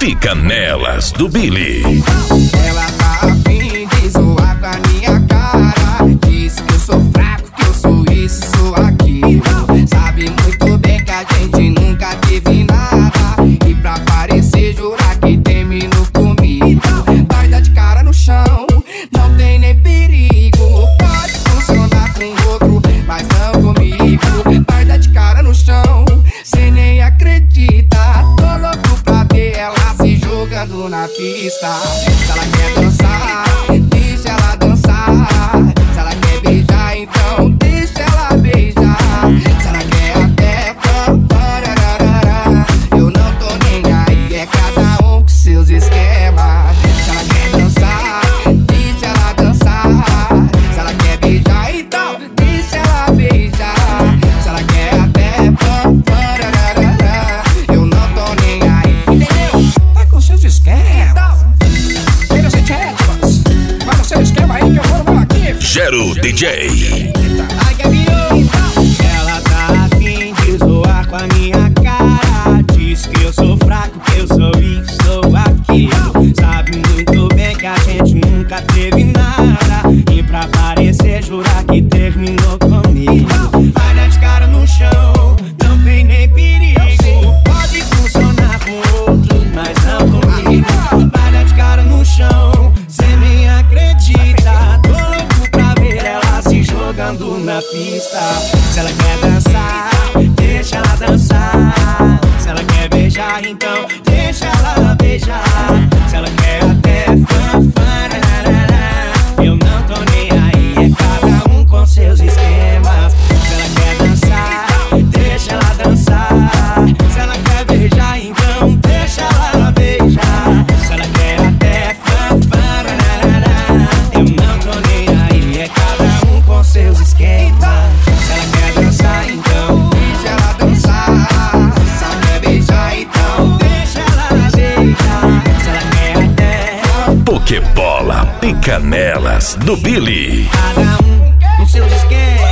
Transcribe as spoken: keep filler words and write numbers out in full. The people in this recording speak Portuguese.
Picanelas do Billy. Ela tá afim de zoar com a minha cara. Diz que eu sou fraco, que eu sou isso, sou aquilo. Sabe muito bem que a gente nunca teve nada. E pra parecer jurar que terminou comigo. Vai dar de cara no chão, não tem nem perigo. Pode funcionar com outro, mas não comigo. Vai dar de cara no chão, cê nem acredita. Tô louco pra ver ela se jogando na pista. Se ela quer dançar, deixa ela dançar. Se ela quer beijar, então deixa ela beijar. Se ela quer até parararara, eu não tô nem aí, é cada um com seus esquemas. Se ela quer dançar, deixa ela dançar. Se ela quer beijar, então deixa ela beijar. Se ela quer até parararara, eu não tô nem aí, entendeu? Vai com seus esquemas. Vai no seu esquema aí que eu vou no aqui. Gero D J. Ai, Gabriel. Ela tá afim de zoar com a minha cara. Diz que eu sou fraco, que eu sou isso, sou aquilo. Sabe muito bem que a gente nunca teve nada. E pra parecer jurar que terminou comigo. Vai dar de cara no chão, não tem nem perigo. Pode funcionar com outro, mas não comigo. Vai dar de cara no chão, cê nem acredita. Tô louco pra ver ela se jogando na pista. Se ela quer dançar, deixa ela dançar. Se ela quer beijar, então deixa ela beijar. Se ela quer até fanfararara, eu não tô nem aí, é cada um com seus esquemas. Se ela quer dançar, deixa ela dançar. Se ela quer beijar, então deixa ela beijar. Se ela quer até fanfararara, eu não tô nem aí, é cada um com seus esquemas. Se ela quer dançar, então Deixa ela dançar. Se ela quer beijar, então deixa ela beijar. Se ela quer até Pokebola Picanelas do Billy. cada um com seus esquemas.